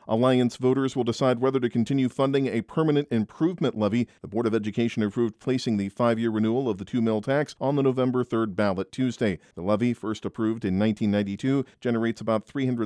Alliance voters will decide whether to continue funding a permanent improvement levy. The Board of Education approved placing the 5-year renewal of the 2 mil tax on the November 3rd ballot Tuesday. The levy, first approved in 1992, generates about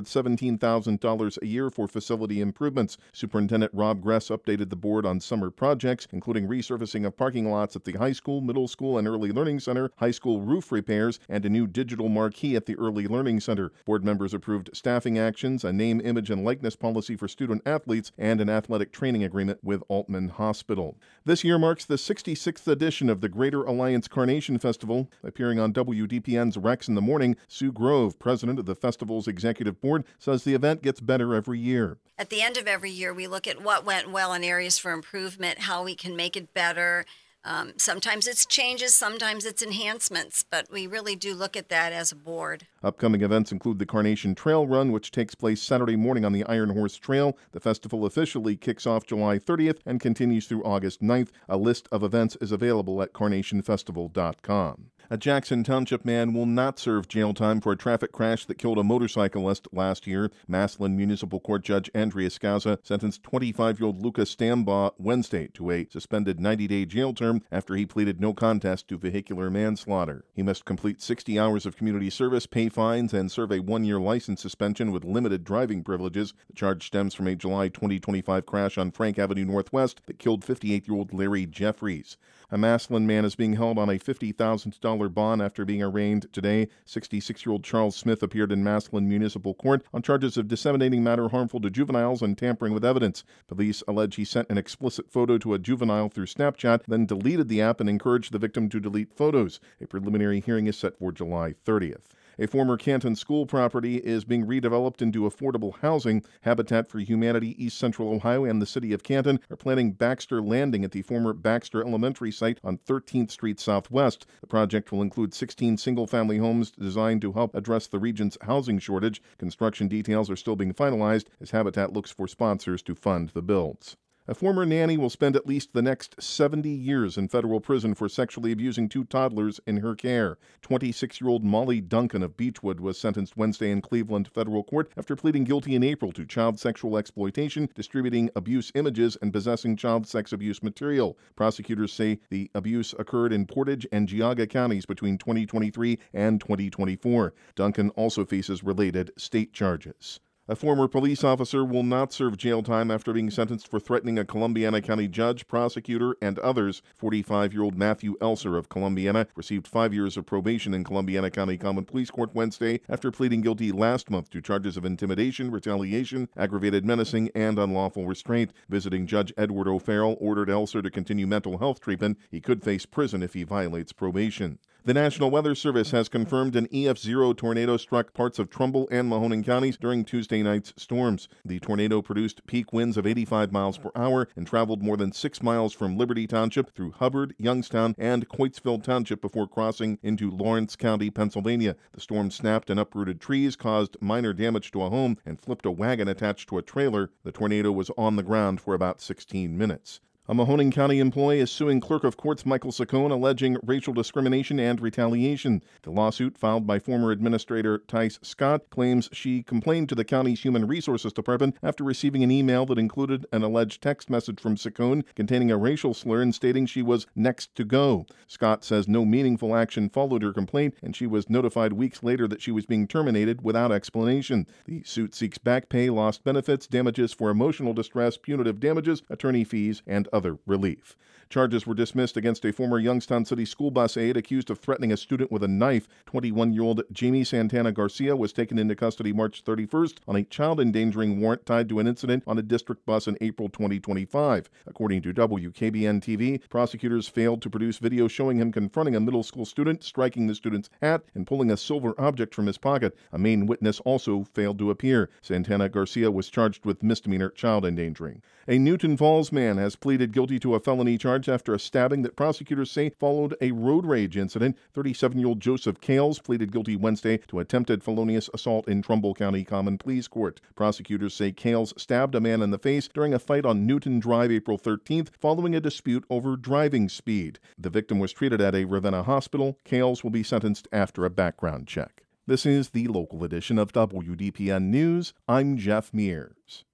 $317,000 a year for facility improvements. Superintendent Rob Gress updated the board on summer projects, including resurfacing of parking lots at the high school, middle school, and early learning center, high school roof repairs, and a new digital marquee at the early learning center. Board members approved staffing actions, a name, image, and likeness policy for student athletes, and an athletic training agreement with Altman Hospital. This year marks the 66th edition of the Greater Alliance Carnation Festival. Appearing on WDPN's Rex in the Morning, Sue Grove, president of the festival's executive board, says the event gets better every year. At the end of every year, we look at what went well and areas for improvement, how we can make it better. Sometimes it's changes, sometimes it's enhancements, but we really do look at that as a board. Upcoming events include the Carnation Trail Run, which takes place Saturday morning on the Iron Horse Trail. The festival officially kicks off July 30th and continues through August 9th. A list of events is available at carnationfestival.com. A Jackson Township man will not serve jail time for a traffic crash that killed a motorcyclist last year. Massillon Municipal Court Judge Andrea Scazza sentenced 25-year-old Lucas Stambaugh Wednesday to a suspended 90-day jail term after he pleaded no contest to vehicular manslaughter. He must complete 60 hours of community service, pay fines, and serve a 1-year license suspension with limited driving privileges. The charge stems from a July 2025 crash on Frank Avenue Northwest that killed 58-year-old Larry Jeffries. A Massillon man is being held on a $50,000 bond after being arraigned today. 66-year-old Charles Smith appeared in Massillon Municipal Court on charges of disseminating matter harmful to juveniles and tampering with evidence. Police allege he sent an explicit photo to a juvenile through Snapchat, then deleted the app and encouraged the victim to delete photos. A preliminary hearing is set for July 30th. A former Canton school property is being redeveloped into affordable housing. Habitat for Humanity East Central Ohio and the City of Canton are planning Baxter Landing at the former Baxter Elementary site on 13th Street Southwest. The project will include 16 single-family homes designed to help address the region's housing shortage. Construction details are still being finalized as Habitat looks for sponsors to fund the builds. A former nanny will spend at least the next 70 years in federal prison for sexually abusing 2 toddlers in her care. 26-year-old Molly Duncan of Beechwood was sentenced Wednesday in Cleveland federal court after pleading guilty in April to child sexual exploitation, distributing abuse images, and possessing child sex abuse material. Prosecutors say the abuse occurred in Portage and Geauga counties between 2023 and 2024. Duncan also faces related state charges. A former police officer will not serve jail time after being sentenced for threatening a Columbiana County judge, prosecutor, and others. 45-year-old Matthew Elser of Columbiana received 5 years of probation in Columbiana County Common Pleas Court Wednesday after pleading guilty last month to charges of intimidation, retaliation, aggravated menacing, and unlawful restraint. Visiting Judge Edward O'Farrell ordered Elser to continue mental health treatment. He could face prison if he violates probation. The National Weather Service has confirmed an EF0 tornado struck parts of Trumbull and Mahoning counties during Tuesday night's storms. The tornado produced peak winds of 85 miles per hour and traveled more than 6 miles from Liberty Township through Hubbard, Youngstown, and Coatesville Township before crossing into Lawrence County, Pennsylvania. The storm snapped and uprooted trees, caused minor damage to a home, and flipped a wagon attached to a trailer. The tornado was on the ground for about 16 minutes. A Mahoning County employee is suing Clerk of Courts Michael Saccone, alleging racial discrimination and retaliation. The lawsuit, filed by former Administrator Tice Scott, claims she complained to the county's Human Resources Department after receiving an email that included an alleged text message from Saccone containing a racial slur and stating she was next to go. Scott says no meaningful action followed her complaint, and she was notified weeks later that she was being terminated without explanation. The suit seeks back pay, lost benefits, damages for emotional distress, punitive damages, attorney fees, and other relief. Charges were dismissed against a former Youngstown City school bus aide accused of threatening a student with a knife. 21-year-old Jamie Santana Garcia was taken into custody March 31st on a child endangering warrant tied to an incident on a district bus in April 2025. According to WKBN-TV, prosecutors failed to produce video showing him confronting a middle school student, striking the student's hat, and pulling a silver object from his pocket. A main witness also failed to appear. Santana Garcia was charged with misdemeanor child endangering. A Newton Falls man has pleaded guilty to a felony charge after a stabbing that prosecutors say followed a road rage incident. 37-year-old Joseph Kales pleaded guilty Wednesday to attempted felonious assault in Trumbull County Common Pleas Court. Prosecutors say Kales stabbed a man in the face during a fight on Newton Drive April 13th following a dispute over driving speed. The victim was treated at a Ravenna hospital. Kales will be sentenced after a background check. This is the local edition of WDPN News. I'm Jeff Mears.